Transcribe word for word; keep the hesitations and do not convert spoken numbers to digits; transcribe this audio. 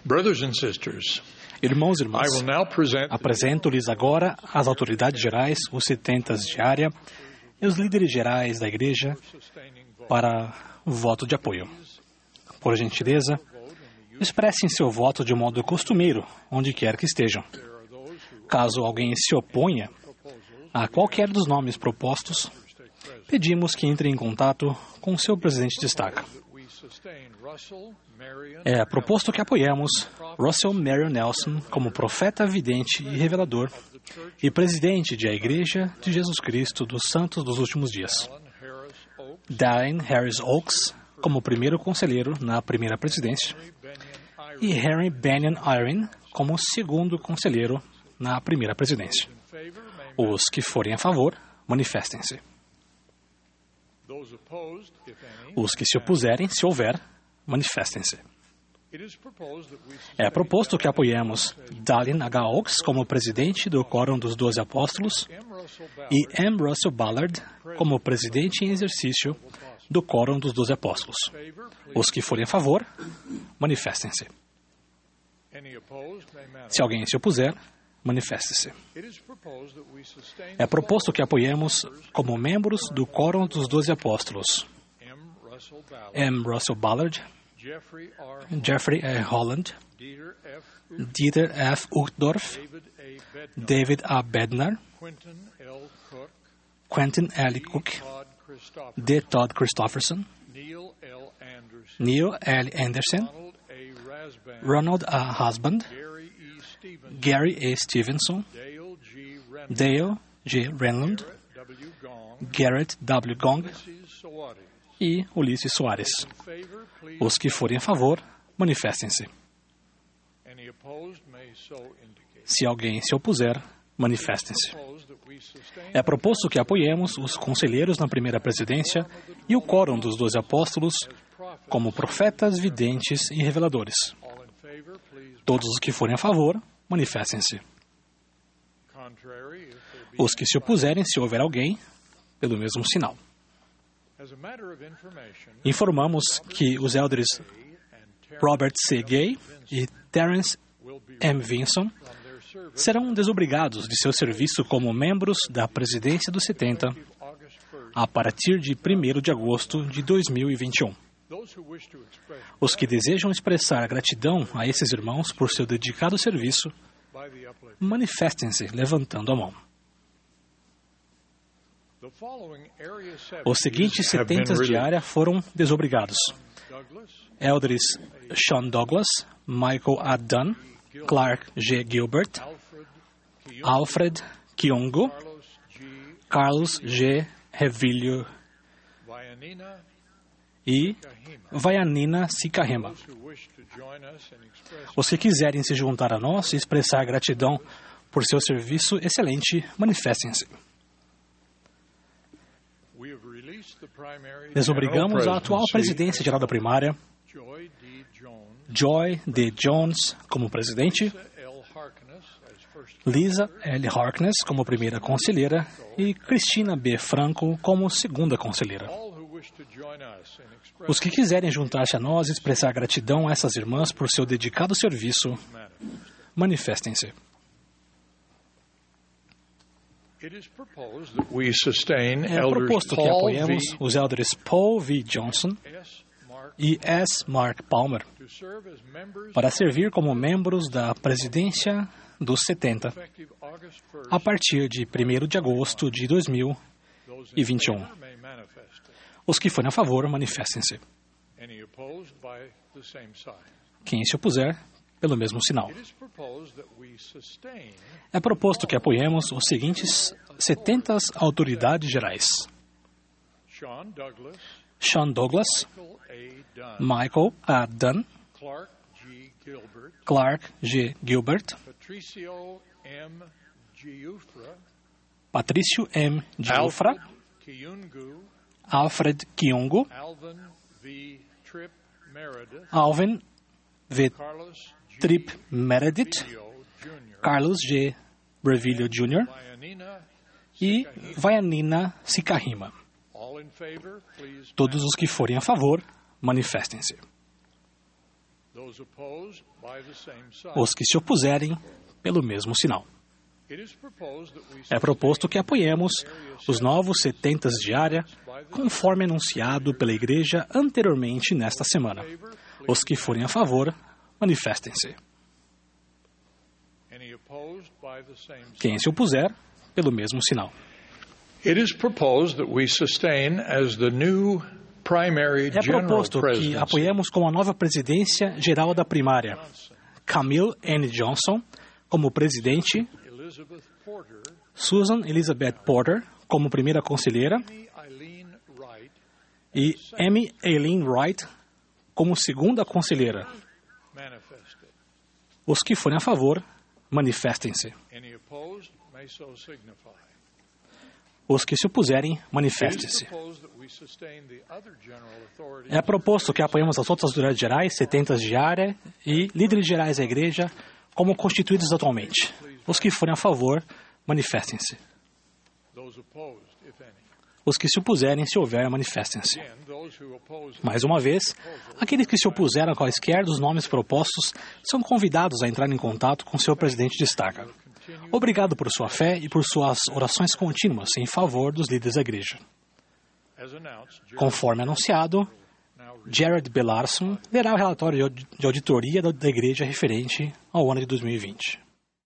Brothers and sisters, Irmãos e I irmãs, will now present apresento-lhes agora as autoridades gerais, os setentas de área e os líderes gerais da igreja para o voto de apoio. Por gentileza, expressem seu voto de modo costumeiro, onde quer que estejam. Caso alguém se oponha a qualquer dos nomes propostos, pedimos que entre em contato com seu presidente de estaca. É proposto que apoiemos Russell Marion Nelson como profeta vidente e revelador e presidente da Igreja de Jesus Cristo dos Santos dos Últimos Dias. Dallin Harris Oaks como primeiro conselheiro na primeira presidência e Henry Benyon Irene como segundo conselheiro na primeira presidência. Os que forem a favor, manifestem-se. Os que se opuserem, se houver, manifestem-se. É proposto que apoiemos Dallin H. Oaks como presidente do Quórum dos Doze Apóstolos e M. Russell Ballard como presidente em exercício do Quórum dos Doze Apóstolos. Os que forem a favor, manifestem-se. Se alguém se opuser, manifeste-se. É proposto que apoiemos como membros do Quórum dos Doze Apóstolos M. Russell Ballard, Jeffrey A. Holland, Dieter F. Uchtdorf, David A. Bednar, Quentin L. Cook, D. Todd Christofferson, Neil L. Anderson, Ronald A. Husband, Gary A. Stevenson, Dale G. Renlund, Garrett W. Gong e Ulisses Soares. Os que forem a favor, manifestem-se. Se alguém se opuser, manifestem-se. É proposto que apoiemos os conselheiros na primeira presidência e o Quórum dos Doze Apóstolos como profetas, videntes e reveladores. Todos os que forem a favor, manifestem-se. Os que se opuserem, se houver alguém, pelo mesmo sinal. Informamos que os elders Robert C. Gay e Terence M. Vinson serão desobrigados de seu serviço como membros da presidência dos setenta a partir de primeiro de agosto de dois mil e vinte e um. Os que desejam expressar gratidão a esses irmãos por seu dedicado serviço, manifestem-se levantando a mão. Os seguintes setentas de área foram desobrigados: elders Sean Douglas, Michael A. Dunn, Clark G. Gilbert, Alfred Kiongo, Carlos G. Revilho e Vaianina Sikahema. Os que quiserem se juntar a nós e expressar gratidão por seu serviço excelente, manifestem-se. Desobrigamos a atual presidência geral da primária, Joy D. Jones como presidente, Lisa L. Harkness como primeira conselheira e Cristina B. Franco como segunda conselheira. Os que quiserem juntar-se a nós e expressar gratidão a essas irmãs por seu dedicado serviço, manifestem-se. É proposto que apoiemos os elders Paul V. Johnson e S. Mark Palmer para servir como membros da presidência dos setenta a partir de primeiro de agosto de dois mil e vinte e um. Os que forem a favor, manifestem-se. Quem se opuser, pelo mesmo sinal. É proposto que apoiemos os seguintes setenta autoridades gerais: Sean Douglas, Michael A. Dunn, Clark G. Gilbert, Patrício M. Giuffra, Alfred Kiongo, Alvin V. Tripp Meredith, Carlos G. Brevilho Júnior e Vaianina Sikahema. Todos os que forem a favor, manifestem-se. Those opposed, by the same sign. Os que se opuserem, pelo mesmo sinal. It is proposed that we É proposto que apoiemos os novos setentas de área, conforme anunciado pela Igreja anteriormente nesta semana. Os que forem a favor, manifestem-se. Any opposed, by the same sign. Quem se opuser, pelo mesmo sinal. It is proposed that we sustain as the new primary É general proposto que presidency apoiemos como a nova presidência geral da primária, Camille N. Johnson como presidente, Elizabeth Porter, Susan Elizabeth Porter como primeira conselheira Eileen Wright, e Amy Eileen Wright como segunda conselheira. manifested. Os que forem a favor, manifestem-se. Any opposed may so signify. Os que se opuserem, It is manifestem-se. proposed that we sustain the other general authorities É proposto que apoiemos as outras autoridades gerais, setentas de área e líderes gerais da Igreja como constituídos atualmente. Os que forem a favor, manifestem-se. those opposed, if any. Os que se opuserem, se houver, manifestem-se. Again, those who oppose Mais uma vez, aqueles que se opuseram a quaisquer dos nomes propostos são convidados a entrar em contato com seu presidente de estaca. Obrigado por sua fé e por suas orações contínuas em favor dos líderes da Igreja. as announced, Conforme anunciado, Jared B. Larson lerá o relatório de auditoria da da Igreja referente ao ano de dois mil e vinte.